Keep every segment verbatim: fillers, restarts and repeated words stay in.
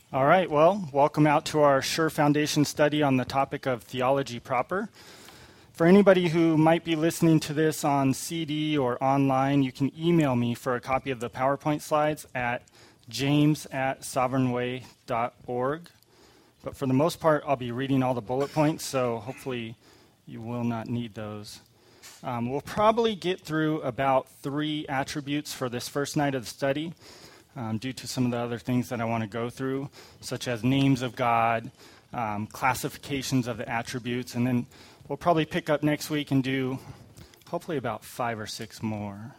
All right, well, welcome out to our Sure Foundation study on the topic of theology proper. For anybody who might be listening to this on C D or online, you can email me for a copy of the PowerPoint slides at james at sovereignway dot org. But for the most part, I'll be reading all the bullet points, so hopefully you will not need those. Um, we'll probably get through about three attributes for this first night of the study. Um, due to some of the other things that I want to go through, such as names of God, um, classifications of the attributes, and then we'll probably pick up next week and do hopefully about five or six more.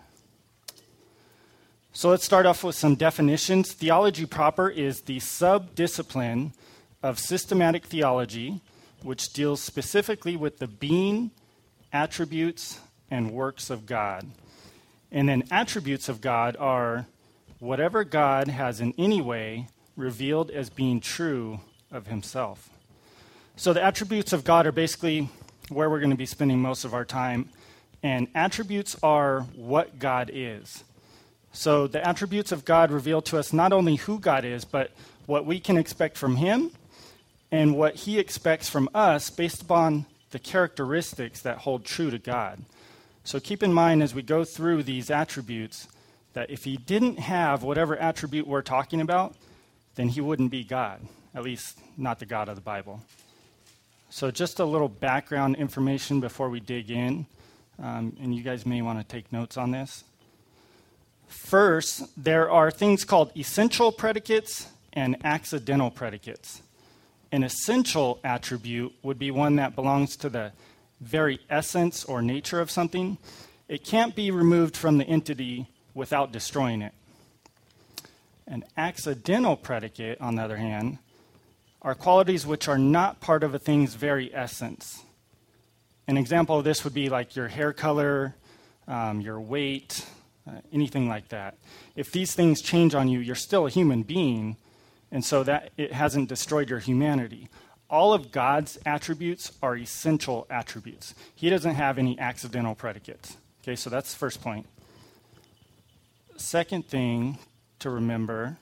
So let's start off with some definitions. Theology proper is the sub-discipline of systematic theology, which deals specifically with the being, attributes, and works of God. And then attributes of God are whatever God has in any way revealed as being true of himself. So the attributes of God are basically where we're going to be spending most of our time. And attributes are what God is. So the attributes of God reveal to us not only who God is, but what we can expect from him and what he expects from us based upon the characteristics that hold true to God. So keep in mind as we go through these attributes that if he didn't have whatever attribute we're talking about, then he wouldn't be God, at least not the God of the Bible. So just a little background information before we dig in, um, and you guys may want to take notes on this. First, there are things called essential predicates and accidental predicates. An essential attribute would be one that belongs to the very essence or nature of something. It can't be removed from the entity without destroying it. An accidental predicate, on the other hand, are qualities which are not part of a thing's very essence. An example of this would be like your hair color, um, your weight, uh, anything like that. If these things change on you, you're still a human being, and so that it hasn't destroyed your humanity. All of God's attributes are essential attributes. He doesn't have any accidental predicates. Okay, so that's the first point. Second thing to remember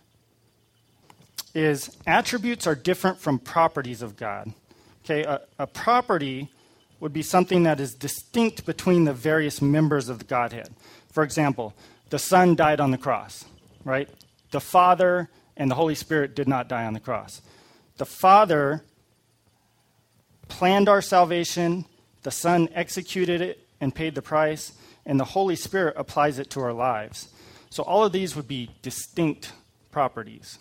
is attributes are different from properties of God. Okay, a, a property would be something that is distinct between the various members of the Godhead. For example, the Son died on the cross, right? The Father and the Holy Spirit did not die on the cross. The Father planned our salvation, the Son executed it and paid the price, and the Holy Spirit applies it to our lives. So all of these would be distinct properties.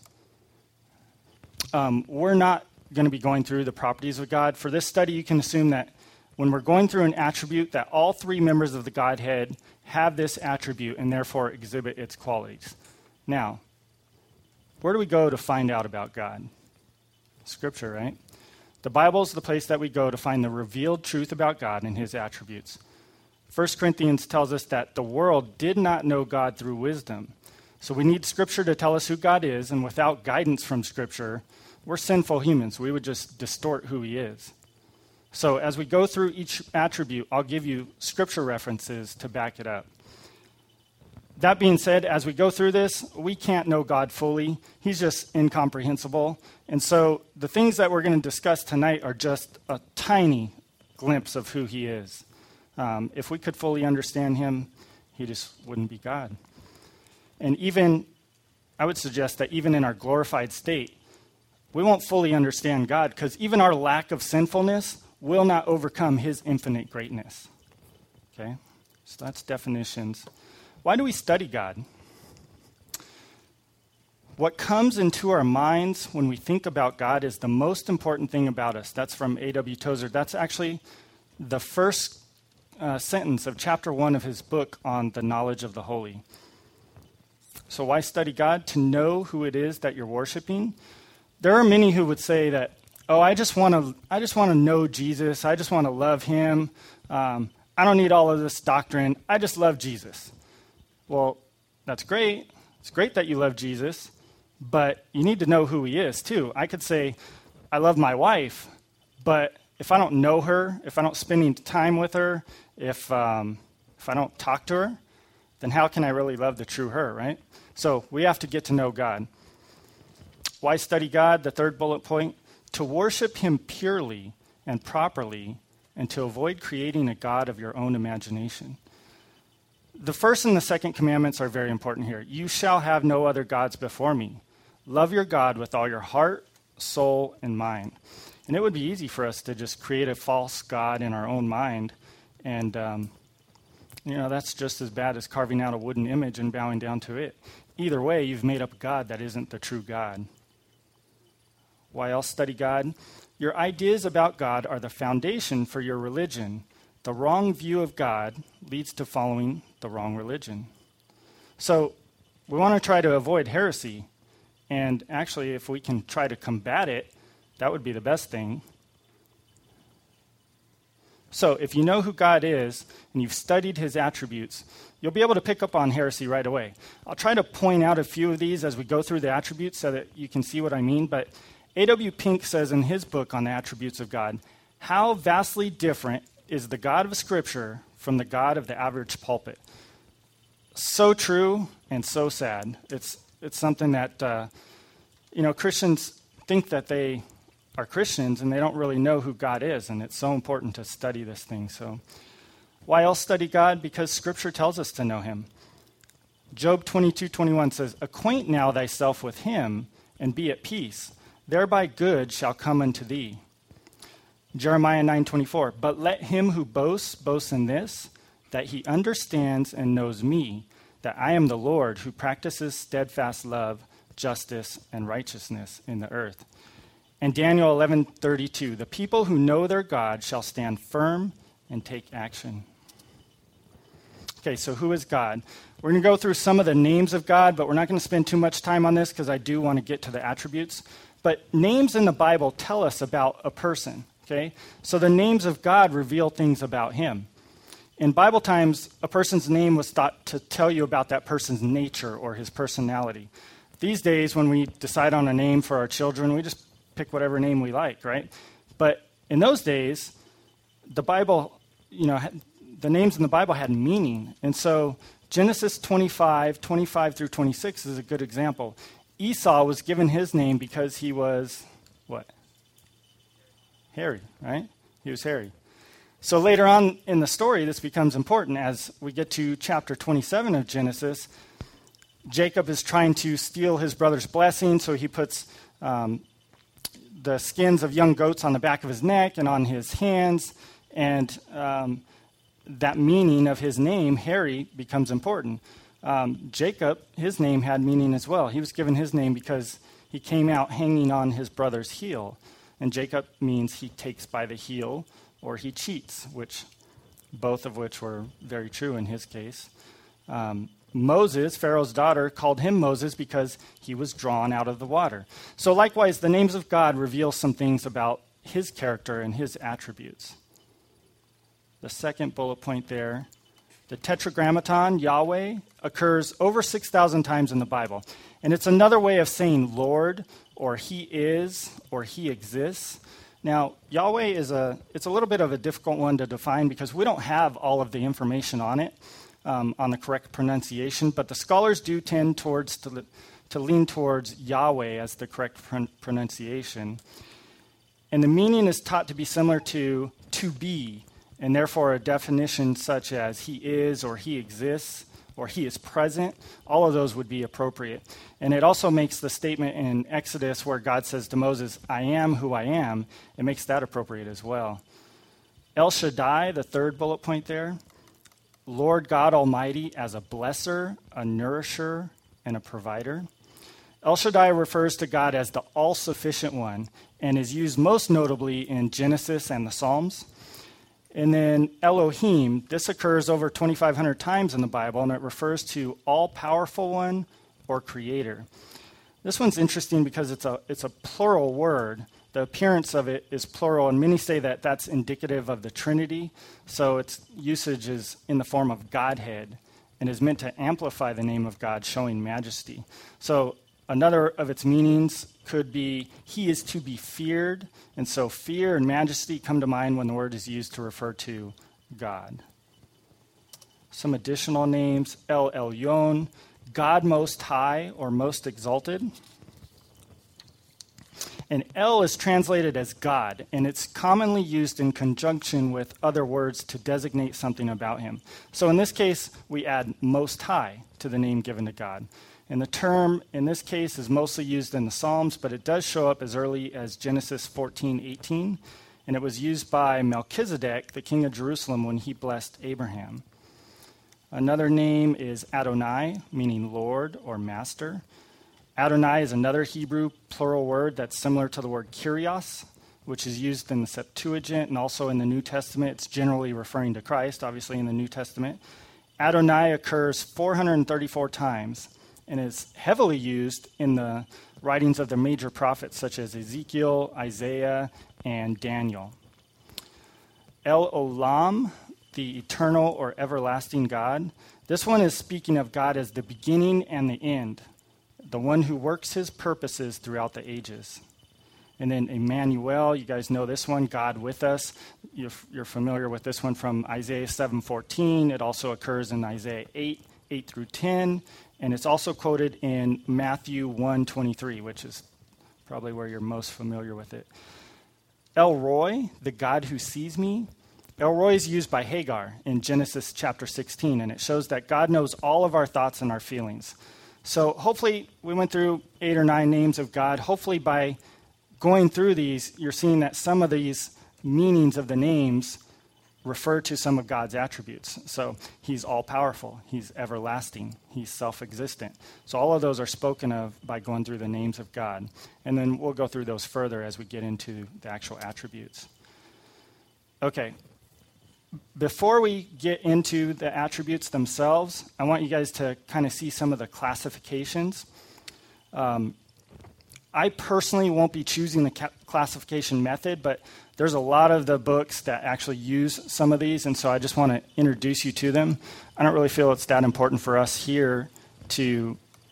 Um, we're not going to be going through the properties of God. For this study, you can assume that when we're going through an attribute, that all three members of the Godhead have this attribute and therefore exhibit its qualities. Now, where do we go to find out about God? Scripture, right? The Bible is the place that we go to find the revealed truth about God and his attributes. First Corinthians tells us that the world did not know God through wisdom. So we need Scripture to tell us who God is, and without guidance from Scripture, we're sinful humans. We would just distort who he is. So as we go through each attribute, I'll give you Scripture references to back it up. That being said, as we go through this, we can't know God fully. He's just incomprehensible. And so the things that we're going to discuss tonight are just a tiny glimpse of who he is. Um, if we could fully understand him, he just wouldn't be God. And even, I would suggest that even in our glorified state, we won't fully understand God because even our lack of sinfulness will not overcome his infinite greatness. Okay? So that's definitions. Why do we study God? What comes into our minds when we think about God is the most important thing about us. That's from A W Tozer. That's actually the first Uh, sentence of chapter one of his book on the knowledge of the holy. So why study God? To know who it is that you're worshiping. There are many who would say that, oh, I just want to I just want to know Jesus. I just want to love him. Um, I don't need all of this doctrine. I just love Jesus. Well, that's great. It's great that you love Jesus, but you need to know who he is too. I could say, I love my wife, but if I don't know her, if I don't spend any time with her, if um, if I don't talk to her, then how can I really love the true her, right? So we have to get to know God. Why study God? The third bullet point, to worship him purely and properly and to avoid creating a god of your own imagination. The first and the second commandments are very important here. You shall have no other gods before me. Love your God with all your heart, soul, and mind. And it would be easy for us to just create a false god in our own mind. And, um, you know, that's just as bad as carving out a wooden image and bowing down to it. Either way, you've made up a god that isn't the true God. Why else study God? Your ideas about God are the foundation for your religion. The wrong view of God leads to following the wrong religion. So we want to try to avoid heresy. And actually, if we can try to combat it, that would be the best thing. So if you know who God is and you've studied his attributes, you'll be able to pick up on heresy right away. I'll try to point out a few of these as we go through the attributes so that you can see what I mean. But A W Pink says in his book on the attributes of God, how vastly different is the God of Scripture from the God of the average pulpit. So true and so sad. It's it's something that, uh, you know, Christians think that they are Christians and they don't really know who God is, and it's so important to study this thing. So why else study God? Because Scripture tells us to know him. Job twenty-two twenty-one says, acquaint now thyself with him and be at peace. Thereby good shall come unto thee. Jeremiah nine twenty-four, but let him who boasts boast in this, that he understands and knows me, that I am the Lord who practices steadfast love, justice, and righteousness in the earth. And Daniel eleven thirty-two, the people who know their God shall stand firm and take action. Okay, so who is God? We're going to go through some of the names of God, but we're not going to spend too much time on this because I do want to get to the attributes. But names in the Bible tell us about a person, okay? So the names of God reveal things about him. In Bible times, a person's name was thought to tell you about that person's nature or his personality. These days, when we decide on a name for our children, we just pick whatever name we like, right? But in those days, the Bible, you know, the names in the Bible had meaning. And so Genesis twenty-five, twenty-five through twenty-six is a good example. Esau was given his name because he was, what? Hairy, right? He was hairy. So later on in the story, this becomes important as we get to chapter twenty-seven of Genesis. Jacob is trying to steal his brother's blessing, so he puts um, the skins of young goats on the back of his neck and on his hands, and um, that meaning of his name, hairy, becomes important. Um, Jacob, his name had meaning as well. He was given his name because he came out hanging on his brother's heel. And Jacob means he takes by the heel or he cheats, which both of which were very true in his case. Um, Moses, Pharaoh's daughter, called him Moses because he was drawn out of the water. So likewise, the names of God reveal some things about his character and his attributes. The second bullet point there, the tetragrammaton, Yahweh, occurs over six thousand times in the Bible. And it's another way of saying Lord, or he is, or he exists. Now, Yahweh is a, it's a little bit of a difficult one to define because we don't have all of the information on it, um, on the correct pronunciation, but the scholars do tend towards to, to lean towards Yahweh as the correct pron- pronunciation. And the meaning is taught to be similar to to be, and therefore a definition such as he is, or he exists, or he is present, all of those would be appropriate. And it also makes the statement in Exodus where God says to Moses, I am who I am, it makes that appropriate as well. El Shaddai, the third bullet point there, Lord God Almighty as a blesser, a nourisher, and a provider. El Shaddai refers to God as the all-sufficient one and is used most notably in Genesis and the Psalms. And then Elohim, this occurs over twenty-five hundred times in the Bible, and it refers to all-powerful one or creator. This one's interesting because it's a it's a plural word. The appearance of it is plural, and many say that that's indicative of the Trinity. So its usage is in the form of Godhead and is meant to amplify the name of God, showing majesty. So another of its meanings could be he is to be feared. And so fear and majesty come to mind when the word is used to refer to God. Some additional names, El Elyon, God Most High or Most Exalted. And El is translated as God, and it's commonly used in conjunction with other words to designate something about him. So in this case, we add Most High to the name given to God. And the term in this case is mostly used in the Psalms, but it does show up as early as Genesis fourteen eighteen, and it was used by Melchizedek, the king of Jerusalem, when he blessed Abraham. Another name is Adonai, meaning Lord or Master. Adonai is another Hebrew plural word that's similar to the word Kyrios, which is used in the Septuagint and also in the New Testament. It's generally referring to Christ, obviously in the New Testament. Adonai occurs four hundred thirty-four times and is heavily used in the writings of the major prophets such as Ezekiel, Isaiah, and Daniel. El Olam, the eternal or everlasting God. This one is speaking of God as the beginning and the end, the one who works his purposes throughout the ages. And then Emmanuel, you guys know this one, God with us. You're, you're familiar with this one from Isaiah seven fourteen. It also occurs in Isaiah eight, eight through ten. And it's also quoted in Matthew one twenty-three, which is probably where you're most familiar with it. El Roi, the God who sees me. El Roi is used by Hagar in Genesis chapter sixteen, and it shows that God knows all of our thoughts and our feelings. So hopefully we went through eight or nine names of God. Hopefully by going through these, you're seeing that some of these meanings of the names refer to some of God's attributes. So he's all-powerful, he's everlasting, he's self-existent. So all of those are spoken of by going through the names of God. And then we'll go through those further as we get into the actual attributes. Okay. Before we get into the attributes themselves, I want you guys to kind of see some of the classifications. Um, I personally won't be choosing the ca- classification method, but there's a lot of the books that actually use some of these, and so I just want to introduce you to them. I don't really feel it's that important for us here to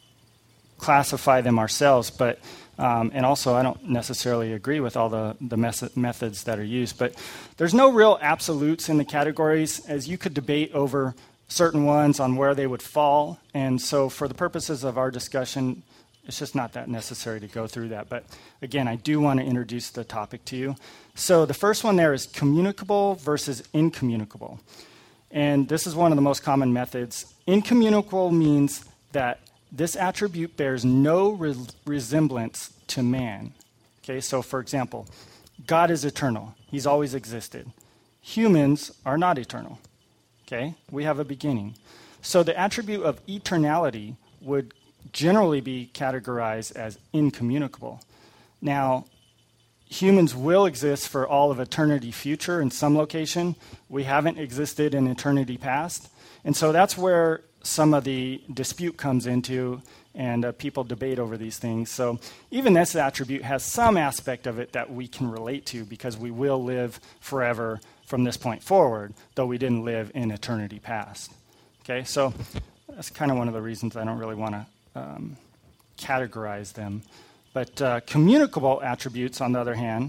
classify them ourselves, but Um, and also, I don't necessarily agree with all the, the mes- methods that are used. But there's no real absolutes in the categories, as you could debate over certain ones on where they would fall. And so for the purposes of our discussion, it's just not that necessary to go through that. But again, I do want to introduce the topic to you. So the first one there is communicable versus incommunicable. And this is one of the most common methods. Incommunicable means that this attribute bears no re- resemblance to man. Okay, so for example, God is eternal. He's always existed. Humans are not eternal. Okay, we have a beginning. So the attribute of eternality would generally be categorized as incommunicable. Now, humans will exist for all of eternity future in some location. We haven't existed in eternity past. And so that's where some of the dispute comes into, and uh, people debate over these things. So even this attribute has some aspect of it that we can relate to because we will live forever from this point forward, though we didn't live in eternity past. Okay, so that's kind of one of the reasons I don't really want to um, categorize them. But uh, communicable attributes, on the other hand,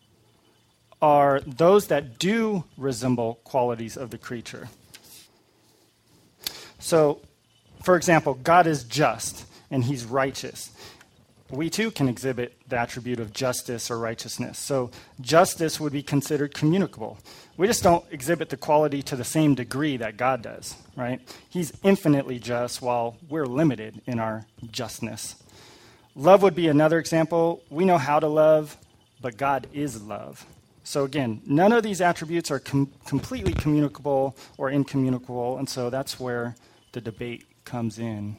are those that do resemble qualities of the creature. So, for example, God is just and he's righteous. We too can exhibit the attribute of justice or righteousness. So justice would be considered communicable. We just don't exhibit the quality to the same degree that God does, right? He's infinitely just while we're limited in our justness. Love would be another example. We know how to love, but God is love. So again, none of these attributes are com- completely communicable or incommunicable, and so that's where the debate comes in.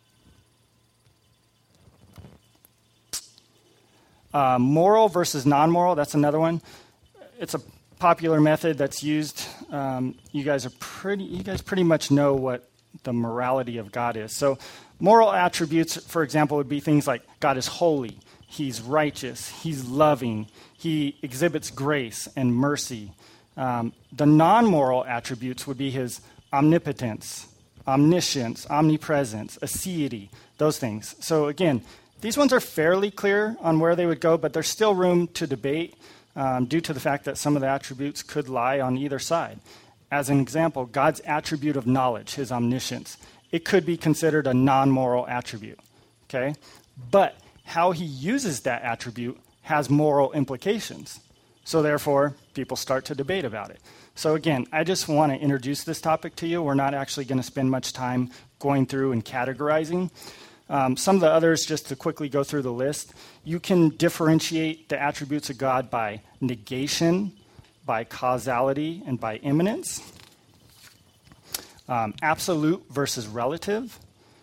Uh, moral versus non-moral, that's another one. It's a popular method that's used. Um, you guys are pretty. You guys pretty much know what the morality of God is. So moral attributes, for example, would be things like God is holy, he's righteous, he's loving, he exhibits grace and mercy. Um, the non-moral attributes would be his omnipotence, omniscience, omnipresence, aseity, those things. So again, these ones are fairly clear on where they would go, but there's still room to debate um, due to the fact that some of the attributes could lie on either side. As an example, God's attribute of knowledge, his omniscience, it could be considered a non-moral attribute, okay? But how he uses that attribute has moral implications. So therefore, people start to debate about it. So again, I just want to introduce this topic to you. We're not actually going to spend much time going through and categorizing. Um, some of the others, just to quickly go through the list, you can differentiate the attributes of God by negation, by causality, and by immanence. Um, absolute versus relative.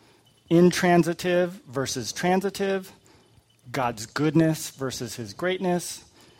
Intransitive versus transitive. God's goodness versus his greatness.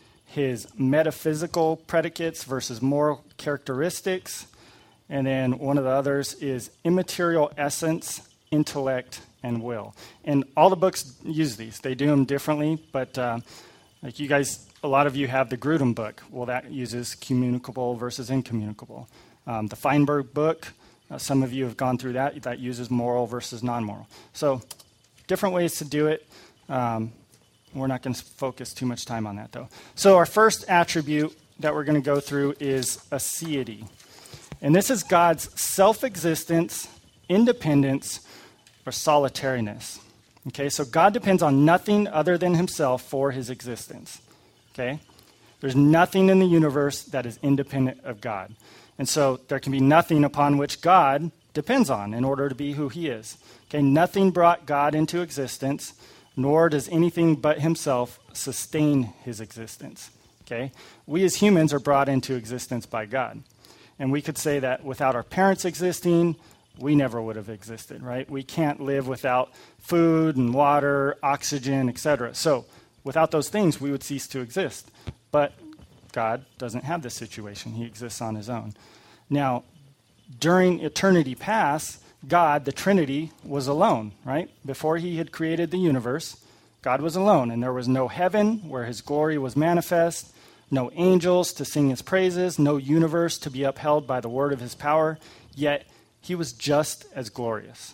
His metaphysical predicates versus moral characteristics. And then one of the others is immaterial essence, intellect, and will. And all the books use these. They do them differently, but uh, like you guys, a lot of you have the Grudem book. Well, that uses communicable versus incommunicable. Um, the Feinberg book, uh, some of you have gone through that. That uses moral versus non-moral. So different ways to do it. Um, we're not going to focus too much time on that, though. So our first attribute that we're going to go through is aseity. And this is God's self-existence, independence, or solitariness. Okay, so God depends on nothing other than himself for his existence. Okay? There's nothing in the universe that is independent of God. And so there can be nothing upon which God depends on in order to be who he is. Okay, nothing brought God into existence, nor does anything but himself sustain his existence. Okay? We as humans are brought into existence by God. And we could say that without our parents existing, we never would have existed, right? We can't live without food and water, oxygen, et cetera. So without those things, we would cease to exist. But God doesn't have this situation. He exists on his own. Now, during eternity past, God, the Trinity, was alone, right? Before he had created the universe, God was alone, and there was no heaven where his glory was manifest, no angels to sing his praises, no universe to be upheld by the word of his power, yet he was just as glorious,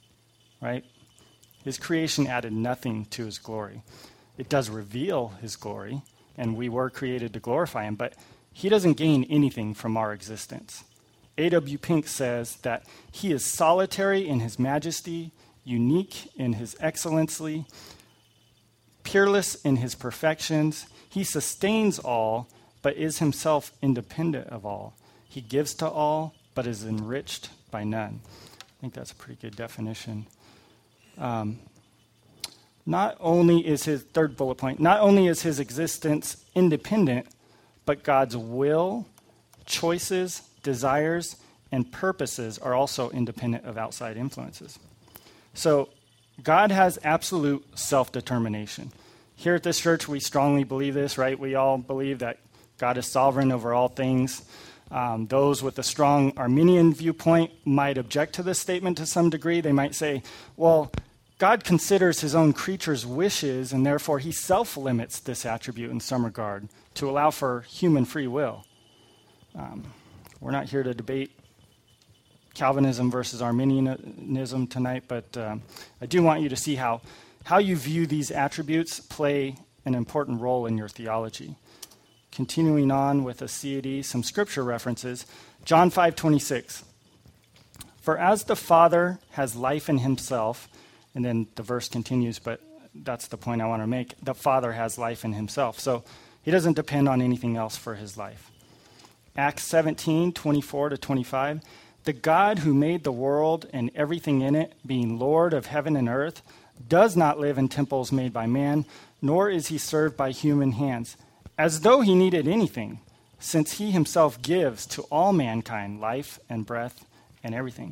right? His creation added nothing to his glory. It does reveal his glory, and we were created to glorify him, but he doesn't gain anything from our existence. A W Pink says that he is solitary in his majesty, unique in his excellency, peerless in his perfections. He sustains all, but is himself independent of all. He gives to all, but is enriched by none. I think that's a pretty good definition. Um, not only is his, third bullet point, not only is his existence independent, but God's will, choices, desires, and purposes are also independent of outside influences. So God has absolute self-determination. Here at this church, we strongly believe this, right? We all believe that God is sovereign over all things. Um, those with a strong Arminian viewpoint might object to this statement to some degree. They might say, well, God considers his own creatures' wishes, and therefore he self-limits this attribute in some regard to allow for human free will. Um, we're not here to debate Calvinism versus Arminianism tonight, but um, I do want you to see how, how you view these attributes play an important role in your theology. Continuing on with aseity, some scripture references. John five twenty-six. For as the Father has life in himself, and then the verse continues, but that's the point I want to make. The Father has life in himself. So he doesn't depend on anything else for his life. Acts seventeen, twenty-four to twenty-five. The God who made the world and everything in it, being Lord of heaven and earth, does not live in temples made by man, nor is he served by human hands, as though he needed anything, since he himself gives to all mankind life and breath and everything.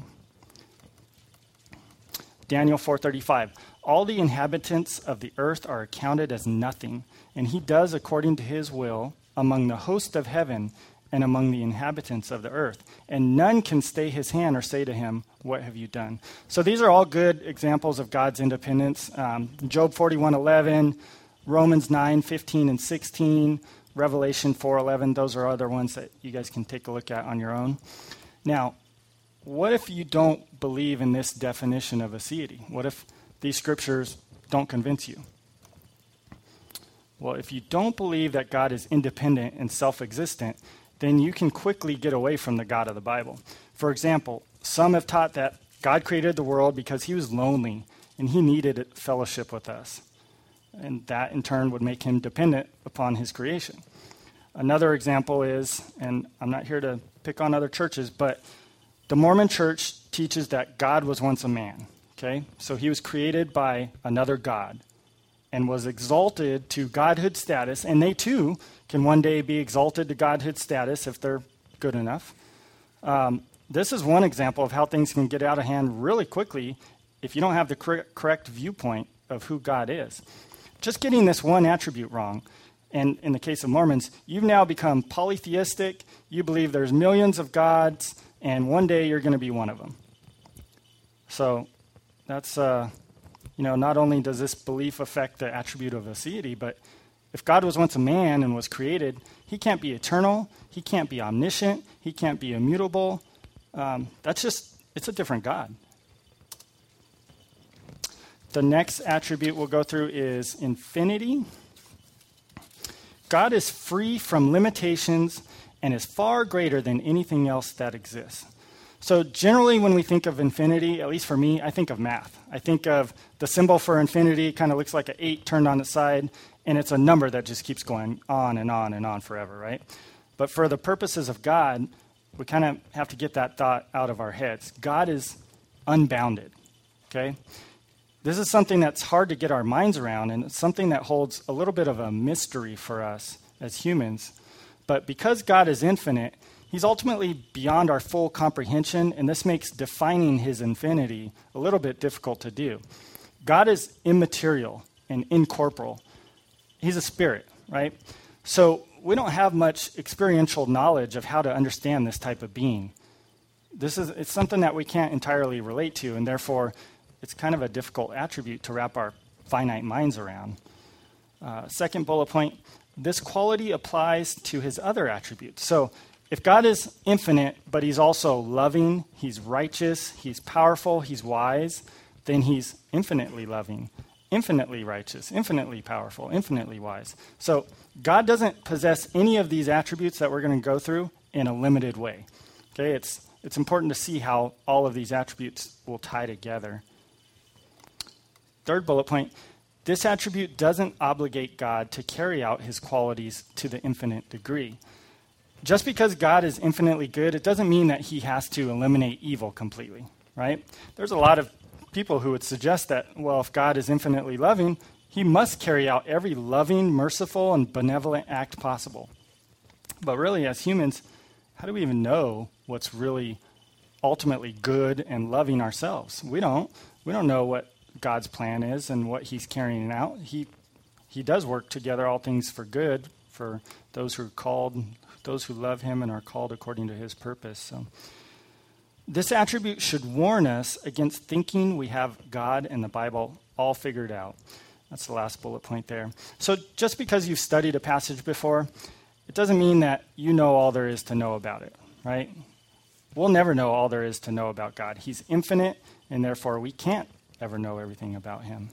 Daniel four thirty-five. All the inhabitants of the earth are accounted as nothing, and he does according to his will among the host of heaven and among the inhabitants of the earth. And none can stay his hand or say to him, what have you done? So these are all good examples of God's independence. Um, Job forty-one eleven, Romans nine fifteen and sixteen, Revelation four eleven, those are other ones that you guys can take a look at on your own. Now, what if you don't believe in this definition of aseity? What if these scriptures don't convince you? Well, if you don't believe that God is independent and self-existent, then you can quickly get away from the God of the Bible. For example, some have taught that God created the world because he was lonely and he needed fellowship with us. and that in turn would make him dependent upon his creation. Another example is, and I'm not here to pick on other churches, but the Mormon church teaches that God was once a man, okay? So he was created by another God and was exalted to godhood status, and they too can one day be exalted to godhood status if they're good enough. Um, this is one example of how things can get out of hand really quickly if you don't have the cor- correct viewpoint of who God is. Just getting this one attribute wrong, and in the case of Mormons, you've now become polytheistic. You believe there's millions of gods, and one day you're going to be one of them. So that's, uh, you know, not only does this belief affect the attribute of aseity, but if God was once a man and was created, he can't be eternal, he can't be omniscient, he can't be immutable. Um, that's just, it's a different God. The next attribute we'll go through is infinity. God is free from limitations and is far greater than anything else that exists. So generally when we think of infinity, at least for me, I think of math. I think of the symbol for infinity kind of looks like an eight turned on its side, and it's a number that just keeps going on and on and on forever, right? But for the purposes of God, we kind of have to get that thought out of our heads. God is unbounded, okay? This is something that's hard to get our minds around, and it's something that holds a little bit of a mystery for us as humans. But because God is infinite, he's ultimately beyond our full comprehension, and this makes defining his infinity a little bit difficult to do. God is immaterial and incorporeal. He's a spirit, right? So we don't have much experiential knowledge of how to understand this type of being. This is it's something that we can't entirely relate to, and therefore it's kind of a difficult attribute to wrap our finite minds around. Uh, second bullet point, this quality applies to his other attributes. So if God is infinite, but he's also loving, he's righteous, he's powerful, he's wise, then he's infinitely loving, infinitely righteous, infinitely powerful, infinitely wise. So God doesn't possess any of these attributes that we're going to go through in a limited way. Okay, it's it's important to see how all of these attributes will tie together. Third bullet point, this attribute doesn't obligate God to carry out his qualities to the infinite degree. Just because God is infinitely good, it doesn't mean that he has to eliminate evil completely, right? There's a lot of people who would suggest that, well, if God is infinitely loving, he must carry out every loving, merciful, and benevolent act possible. But really, as humans, how do we even know what's really ultimately good and loving ourselves? We don't. We don't know what God's plan is and what he's carrying out. He he does work together all things for good for those who are called, those who love him and are called according to his purpose. So this attribute should warn us against thinking we have God and the Bible all figured out. That's the last bullet point there. So just because you've studied a passage before, it doesn't mean that you know all there is to know about it, right? We'll never know all there is to know about God. He's infinite, and therefore we can't ever know everything about him.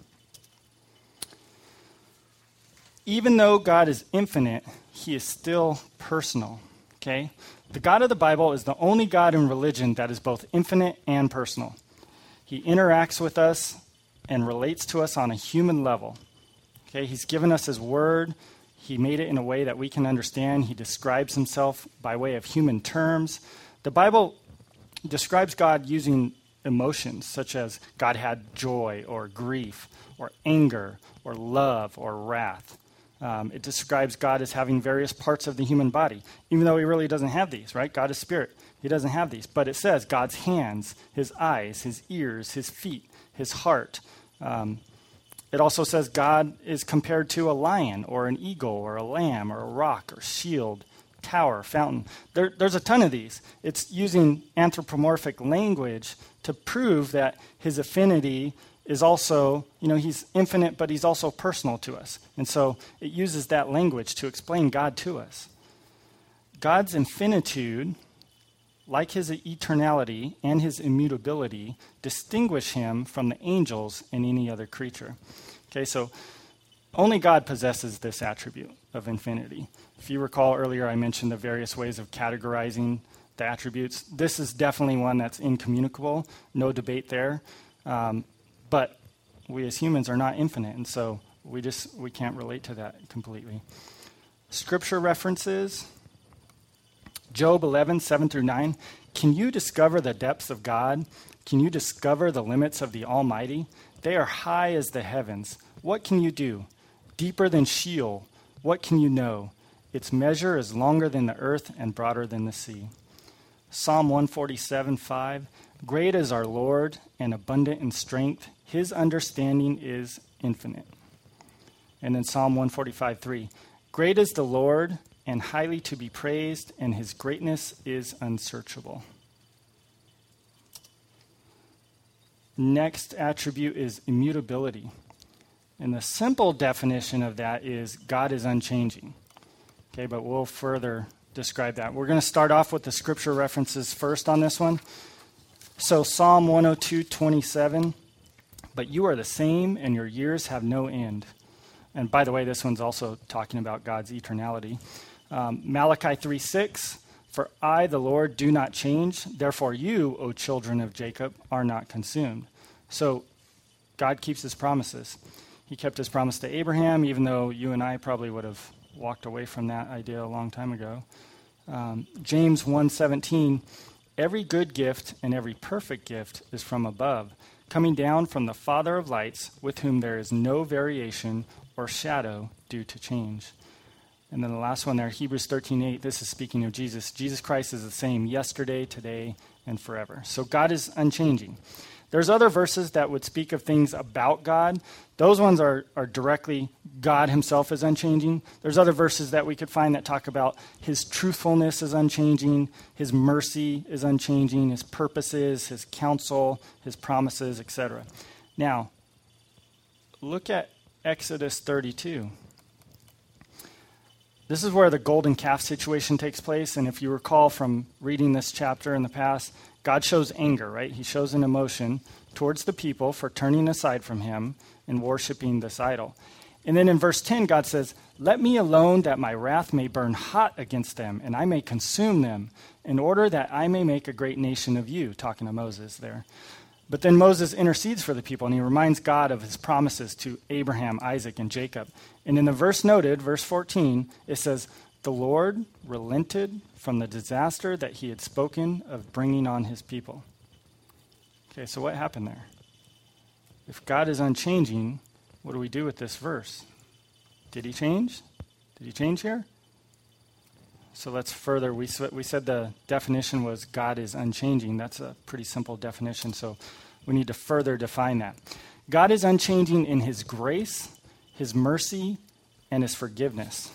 Even though God is infinite, he is still personal, okay? The God of the Bible is the only God in religion that is both infinite and personal. He interacts with us and relates to us on a human level, okay? He's given us his word. He made it in a way that we can understand. He describes himself by way of human terms. The Bible describes God using emotions, such as God had joy or grief or anger or love or wrath. Um, it describes God as having various parts of the human body, even though he really doesn't have these, right? God is spirit. He doesn't have these. But it says God's hands, his eyes, his ears, his feet, his heart. Um, it also says God is compared to a lion or an eagle or a lamb or a rock or shield, tower, fountain. There, there's a ton of these. It's using anthropomorphic language to prove that his affinity is also, you know, he's infinite, but he's also personal to us. And so it uses that language to explain God to us. God's infinitude, like his eternality and his immutability, distinguish him from the angels and any other creature. Okay, so only God possesses this attribute of infinity. If you recall earlier, I mentioned the various ways of categorizing the attributes. This is definitely one that's incommunicable, no debate there. Um, but we as humans are not infinite, and so We just, we can't relate to that completely. Scripture references, Job eleven, seven through nine. Can you discover the depths of God? Can you discover the limits of the Almighty? They are high as the heavens. What can you do? Deeper than Sheol. What can you know? Its measure is longer than the earth and broader than the sea. Psalm one forty-seven, five. Great is our Lord and abundant in strength. His understanding is infinite. And then Psalm one forty-five, three. Great is the Lord and highly to be praised, and his greatness is unsearchable. Next attribute is immutability. And the simple definition of that is God is unchanging. Okay, but we'll further describe that. We're going to start off with the scripture references first on this one. So Psalm one oh two, twenty-seven. But you are the same, and your years have no end. And by the way, this one's also talking about God's eternality. Um, Malachi three, six. For I, the Lord, do not change. Therefore you, O children of Jacob, are not consumed. So God keeps his promises. He kept his promise to Abraham, even though you and I probably would have walked away from that idea a long time ago. Um, James one seventeen, every good gift and every perfect gift is from above, coming down from the Father of lights, with whom there is no variation or shadow due to change. And then the last one there, Hebrews thirteen eight, this is speaking of Jesus. Jesus Christ is the same yesterday, today, and forever. So God is unchanging. There's other verses that would speak of things about God. Those ones are, are directly God himself is unchanging. There's other verses that we could find that talk about his truthfulness is unchanging, his mercy is unchanging, his purposes, his counsel, his promises, et cetera. Now, look at Exodus thirty-two. This is where the golden calf situation takes place. And if you recall from reading this chapter in the past, God shows anger, right? He shows an emotion towards the people for turning aside from him and worshiping this idol. And then in verse ten, God says, let me alone that my wrath may burn hot against them, and I may consume them, in order that I may make a great nation of you, talking to Moses there. But then Moses intercedes for the people, and he reminds God of his promises to Abraham, Isaac, and Jacob. And in the verse noted, verse fourteen, it says, the Lord relented from the disaster that he had spoken of bringing on his people. Okay, so what happened there? If God is unchanging, what do we do with this verse? Did he change? Did he change here? So let's further. We, we said the definition was God is unchanging. That's a pretty simple definition, so we need to further define that. God is unchanging in his grace, his mercy, and his forgiveness.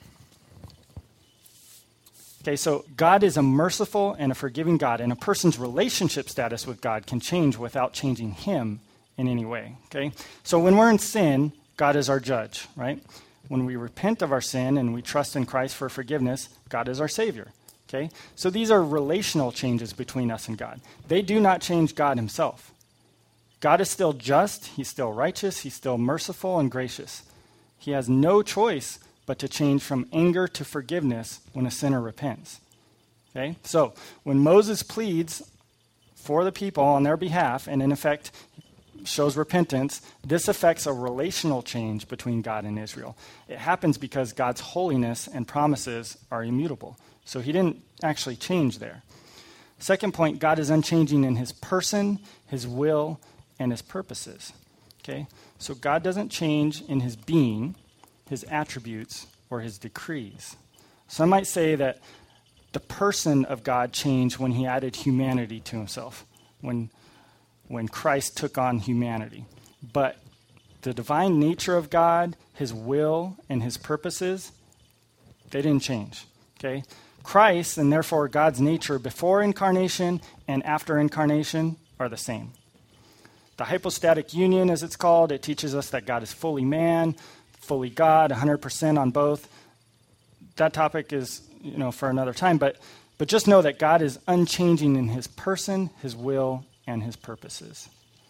Okay, so God is a merciful and a forgiving God, and a person's relationship status with God can change without changing him in any way. Okay, so when we're in sin, God is our judge, right? When we repent of our sin and we trust in Christ for forgiveness, God is our Savior. Okay, so these are relational changes between us and God. They do not change God himself. God is still just, he's still righteous, he's still merciful and gracious. He has no choice but to change from anger to forgiveness when a sinner repents. Okay, so when Moses pleads for the people on their behalf, and in effect shows repentance, this affects a relational change between God and Israel. It happens because God's holiness and promises are immutable. So he didn't actually change there. Second point, God is unchanging in his person, his will, and his purposes. Okay? So God doesn't change in his being, his attributes, or his decrees. Some might say that the person of God changed when he added humanity to himself, when when Christ took on humanity. But the divine nature of God, his will, and his purposes, they didn't change. Okay? Christ, and therefore God's nature before incarnation and after incarnation, are the same. The hypostatic union, as it's called, it teaches us that God is fully man, fully God, one hundred percent on both. That topic is, you know, for another time, but but just know that God is unchanging in his person, his will, and his purposes.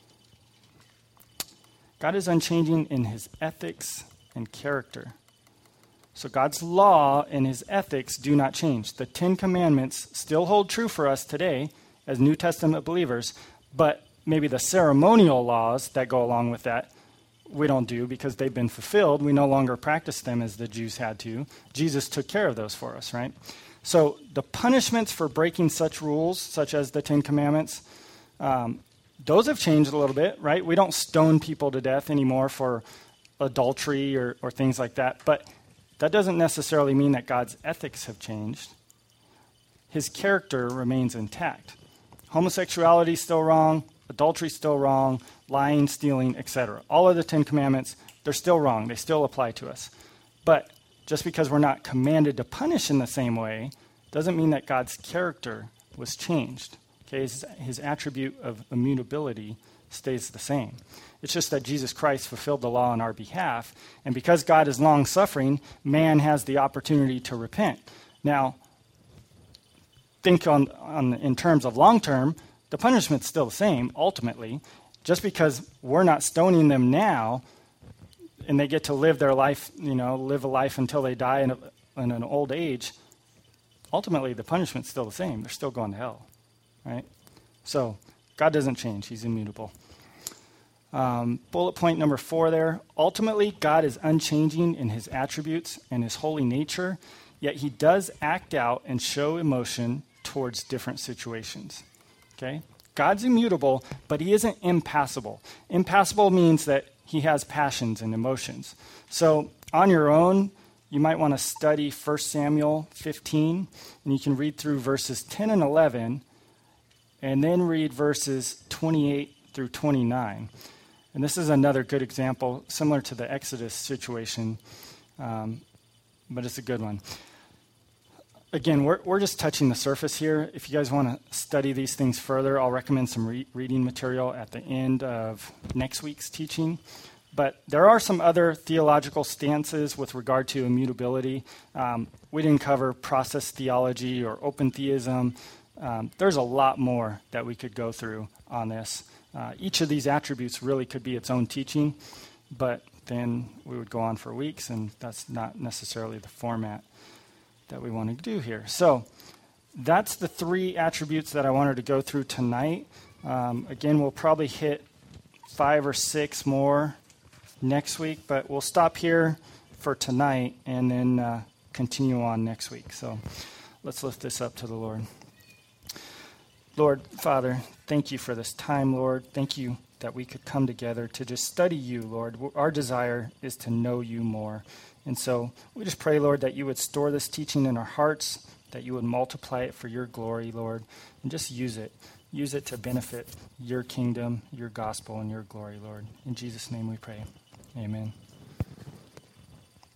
God is unchanging in his ethics and character. So God's law and his ethics do not change. The Ten Commandments still hold true for us today as New Testament believers, but maybe the ceremonial laws that go along with that we don't do because they've been fulfilled. We no longer practice them as the Jews had to. Jesus took care of those for us, right? So the punishments for breaking such rules, such as the Ten Commandments, um, those have changed a little bit, right? We don't stone people to death anymore for adultery or, or things like that. But that doesn't necessarily mean that God's ethics have changed. His character remains intact. Homosexuality is still wrong. Adultery is still wrong. Lying, stealing, et cetera. All of the Ten Commandments, they're still wrong. They still apply to us. But just because we're not commanded to punish in the same way doesn't mean that God's character was changed. Okay, his, his attribute of immutability stays the same. It's just that Jesus Christ fulfilled the law on our behalf, and because God is long-suffering, man has the opportunity to repent. Now, think on, on in terms of long-term, the punishment's still the same, ultimately. Just because we're not stoning them now, and they get to live their life, you know, live a life until they die in, a, in an old age, ultimately the punishment's still the same. They're still going to hell, right? So God doesn't change. He's immutable. Um, bullet point number four there. Ultimately, God is unchanging in his attributes and his holy nature, yet he does act out and show emotion towards different situations. Okay? God's immutable, but he isn't impassible. Impassible means that he has passions and emotions. So on your own, you might want to study First Samuel fifteen, and you can read through verses ten and eleven, and then read verses twenty-eight through twenty-nine. And this is another good example, similar to the Exodus situation, um, but it's a good one. Again, we're we're just touching the surface here. If you guys want to study these things further, I'll recommend some re- reading material at the end of next week's teaching. But there are some other theological stances with regard to immutability. Um, we didn't cover process theology or open theism. Um, there's a lot more that we could go through on this. Uh, each of these attributes really could be its own teaching, but then we would go on for weeks, and that's not necessarily the format that we want to do here. So that's the three attributes that I wanted to go through tonight. Um, again, we'll probably hit five or six more next week, but we'll stop here for tonight and then uh, continue on next week. So let's lift this up to the Lord. Lord, Father, thank you for this time, Lord. Thank you that we could come together to just study you, Lord. Our desire is to know you more. And so we just pray, Lord, that you would store this teaching in our hearts, that you would multiply it for your glory, Lord, and just use it. Use it to benefit your kingdom, your gospel, and your glory, Lord. In Jesus' name we pray. Amen.